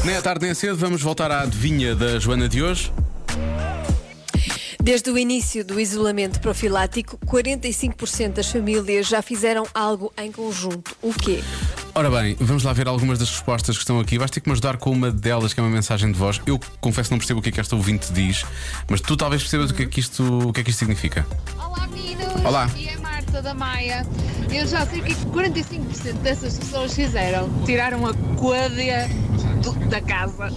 Nem à tarde nem a cedo, vamos voltar à adivinha da Joana de hoje. Desde o início do isolamento profilático, 45% das famílias já fizeram algo em conjunto. O quê? Ora bem, vamos lá ver algumas das respostas que estão aqui. Vais ter que me ajudar com uma delas, que é uma mensagem de voz. Eu confesso que não percebo o que é que esta ouvinte diz, mas tu talvez percebas o que é que isto significa. Olá, meninos! Olá. Aqui é a Marta da Maia. Eu já sei o que é que 45% dessas pessoas fizeram. Tiraram a côdea da casa.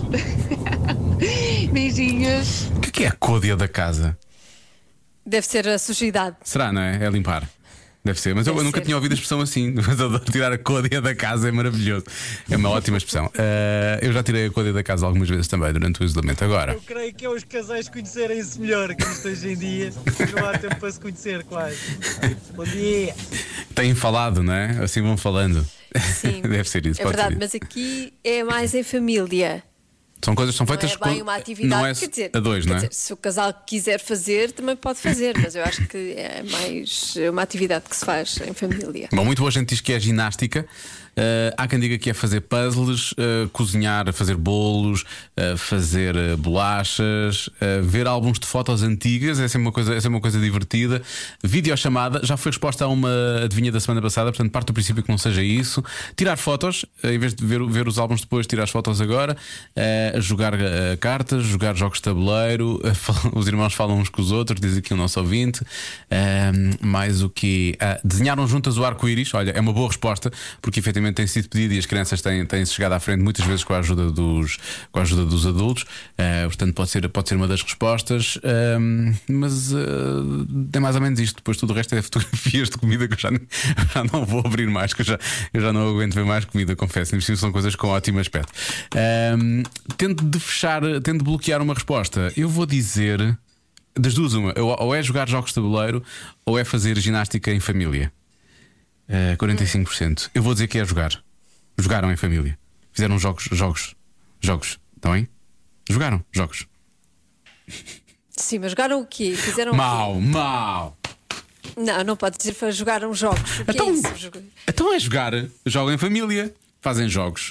Beijinhos. O que é a côdea da casa? Deve ser a sujidade. Será, não é? É limpar. Deve ser, mas eu Deve nunca ser. tinha ouvido a expressão assim. Mas eu adoro tirar a côdea da casa, é maravilhoso. É uma ótima expressão. Eu já tirei a côdea da casa algumas vezes também durante o isolamento. Agora, Eu creio que é os casais conhecerem-se melhor, que isto hoje em dia não há tempo para se conhecer quase. Bom dia! têm falado, não é? Assim vão falando. Sim, Deve ser isso, é pode verdade, ser mas aqui é mais em família. São coisas que são Não feitas é bem uma atividade. Não é Quer dizer, a dois, não é? quer dizer, se o casal quiser fazer, também pode fazer, mas eu acho que é mais uma atividade que se faz em família. Bom, muito boa gente diz que é ginástica. Há quem diga que é fazer puzzles, cozinhar, fazer bolos, fazer bolachas, ver álbuns de fotos antigas. Essa é uma coisa divertida. Videochamada, já foi resposta a uma adivinha da semana passada, portanto, parte do princípio que não seja isso. Tirar fotos, em vez de ver os álbuns depois, tirar as fotos agora. Jogar cartas, jogar jogos de tabuleiro. Os irmãos falam uns com os outros, diz aqui o nosso ouvinte. Mais o que? Desenharam juntas o arco-íris. Olha, é uma boa resposta, porque efetivamente tem sido pedido e as crianças têm chegado à frente muitas vezes com a ajuda dos adultos. Portanto, pode ser uma das respostas. Mas é mais ou menos isto. Depois tudo o resto é fotografias de comida que eu já não vou abrir mais, que eu já não aguento ver mais comida, confesso. São coisas com ótimo aspecto. Tento de bloquear uma resposta. Eu vou dizer das duas uma, ou é jogar jogos de tabuleiro ou é fazer ginástica em família. 45%. Eu vou dizer que é jogar. Jogaram em família. Fizeram jogos. Estão bem? Jogaram jogos. Sim, mas jogaram o quê? Fizeram o quê? Mau. Não pode dizer que jogaram jogos. O que é isso? Então é jogar. Jogam em família. Fazem jogos.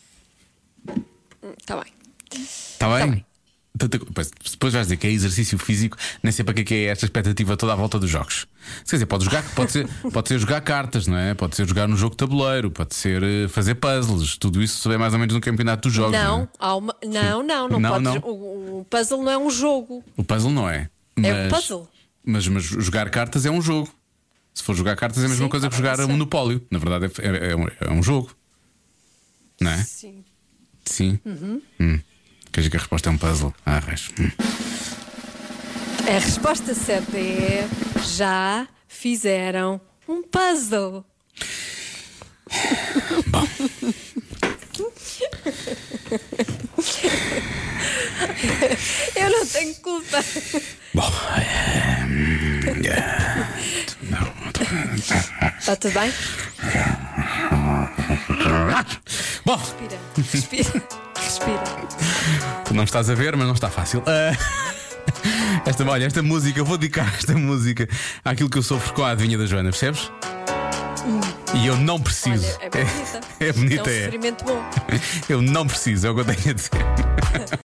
Está bem. Está bem? Tá bem. Depois vais dizer que é exercício físico, nem sei para que é esta expectativa toda à volta dos jogos. Quer dizer, pode ser jogar cartas, não é? Pode ser jogar no jogo de tabuleiro, pode ser fazer puzzles. Tudo isso é mais ou menos no campeonato dos jogos. Não, Não, pode. não. O puzzle não é um jogo. O puzzle não é. É um puzzle. Mas jogar cartas é um jogo. Se for jogar cartas é a mesma Sim, coisa que tá bem, jogar sei. Monopólio. Na verdade é um jogo. Não é? Sim. Sim. Quer dizer que a resposta é um puzzle. Reis. A resposta certa é: já fizeram um puzzle. Bom. Eu não tenho culpa. Bom. Está tudo bem? Bom. Respira. Tu não estás a ver, mas não está fácil. Esta música, eu vou dedicar esta música àquilo que eu sofro com a adivinha da Joana, percebes? E eu não preciso. Olha, é bonita. É bonita, É um sofrimento bom. Eu não preciso, é o que eu tenho a dizer.